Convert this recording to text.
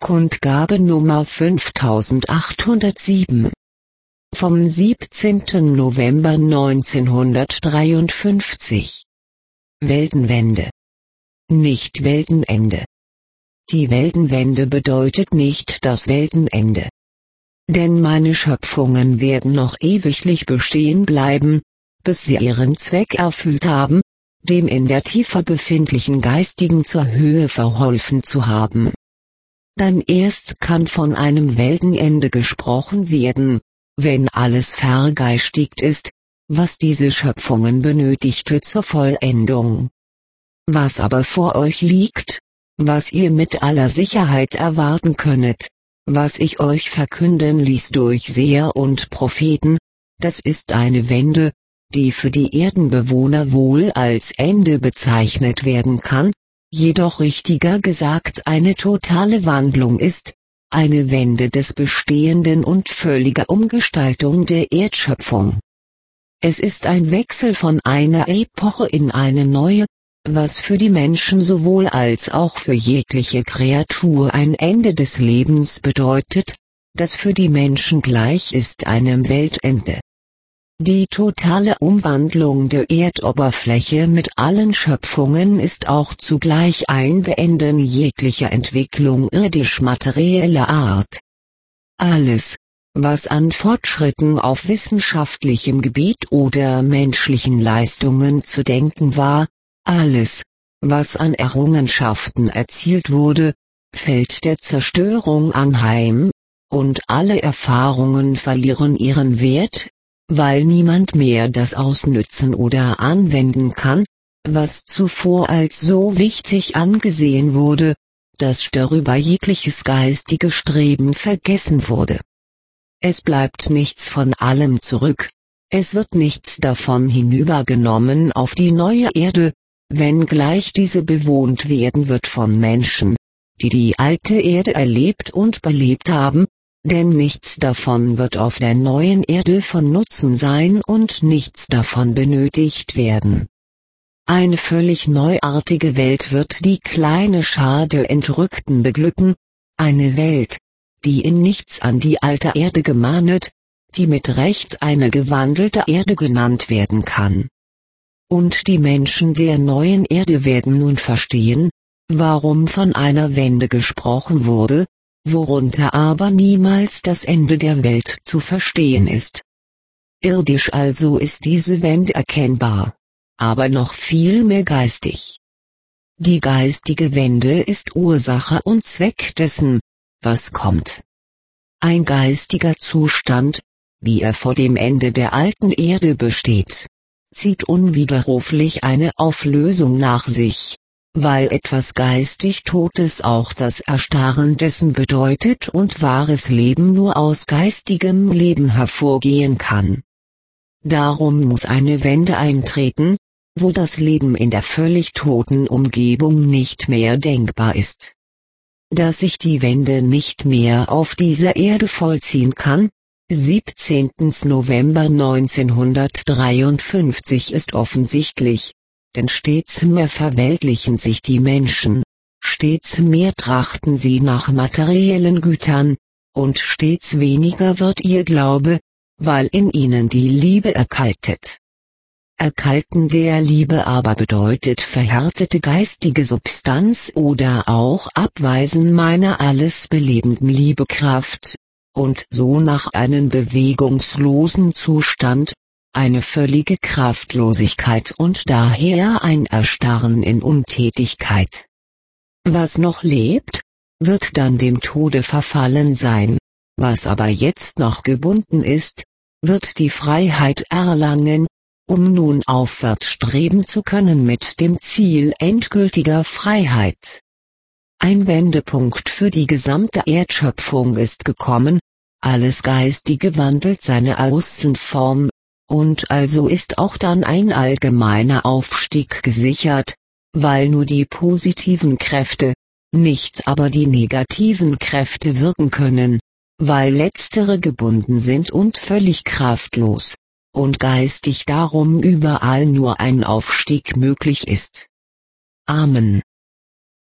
Kundgabe Nummer 5807 vom 17. November 1953. Weltenwende. Nicht Weltenende. Die Weltenwende bedeutet nicht das Weltenende. Denn meine Schöpfungen werden noch ewiglich bestehen bleiben, bis sie ihren Zweck erfüllt haben, dem in der Tiefe befindlichen Geistigen zur Höhe verholfen zu haben. Dann erst kann von einem Weltenende gesprochen werden, wenn alles vergeistigt ist, was diese Schöpfungen benötigte zur Vollendung. Was aber vor euch liegt, was ihr mit aller Sicherheit erwarten könnet, was ich euch verkünden ließ durch Seher und Propheten, das ist eine Wende, die für die Erdenbewohner wohl als Ende bezeichnet werden kann, jedoch richtiger gesagt eine totale Wandlung ist, eine Wende des Bestehenden und völlige Umgestaltung der Erdschöpfung. Es ist ein Wechsel von einer Epoche in eine neue, was für die Menschen sowohl als auch für jegliche Kreatur ein Ende des Lebens bedeutet, das für die Menschen gleich ist einem Weltende. Die totale Umwandlung der Erdoberfläche mit allen Schöpfungen ist auch zugleich ein Beenden jeglicher Entwicklung irdisch-materieller Art. Alles, was an Fortschritten auf wissenschaftlichem Gebiet oder menschlichen Leistungen zu denken war, alles, was an Errungenschaften erzielt wurde, fällt der Zerstörung anheim, und alle Erfahrungen verlieren ihren Wert, weil niemand mehr das ausnützen oder anwenden kann, was zuvor als so wichtig angesehen wurde, dass darüber jegliches geistige Streben vergessen wurde. Es bleibt nichts von allem zurück, es wird nichts davon hinübergenommen auf die neue Erde, wenngleich diese bewohnt werden wird von Menschen, die die alte Erde erlebt und belebt haben, denn nichts davon wird auf der neuen Erde von Nutzen sein und nichts davon benötigt werden. Eine völlig neuartige Welt wird die kleine Schar der Entrückten beglücken, eine Welt, die in nichts an die alte Erde gemahnet, die mit Recht eine gewandelte Erde genannt werden kann. Und die Menschen der neuen Erde werden nun verstehen, warum von einer Wende gesprochen wurde, worunter aber niemals das Ende der Welt zu verstehen ist. Irdisch also ist diese Wende erkennbar, aber noch viel mehr geistig. Die geistige Wende ist Ursache und Zweck dessen, was kommt. Ein geistiger Zustand, wie er vor dem Ende der alten Erde besteht, zieht unwiderruflich eine Auflösung nach sich, weil etwas geistig Totes auch das Erstarren dessen bedeutet und wahres Leben nur aus geistigem Leben hervorgehen kann. Darum muss eine Wende eintreten, wo das Leben in der völlig toten Umgebung nicht mehr denkbar ist. Dass sich die Wende nicht mehr auf dieser Erde vollziehen kann, 17. November 1953 ist offensichtlich, denn stets mehr verweltlichen sich die Menschen, stets mehr trachten sie nach materiellen Gütern, und stets weniger wird ihr Glaube, weil in ihnen die Liebe erkaltet. Erkalten der Liebe aber bedeutet verhärtete geistige Substanz oder auch Abweisen meiner alles belebenden Liebekraft, und so nach einem bewegungslosen Zustand, eine völlige Kraftlosigkeit und daher ein Erstarren in Untätigkeit. Was noch lebt, wird dann dem Tode verfallen sein, was aber jetzt noch gebunden ist, wird die Freiheit erlangen, um nun aufwärts streben zu können mit dem Ziel endgültiger Freiheit. Ein Wendepunkt für die gesamte Erdschöpfung ist gekommen, alles Geistige wandelt seine Außenform, und also ist auch dann ein allgemeiner Aufstieg gesichert, weil nur die positiven Kräfte, nicht aber die negativen Kräfte wirken können, weil letztere gebunden sind und völlig kraftlos, und geistig darum überall nur ein Aufstieg möglich ist. Amen.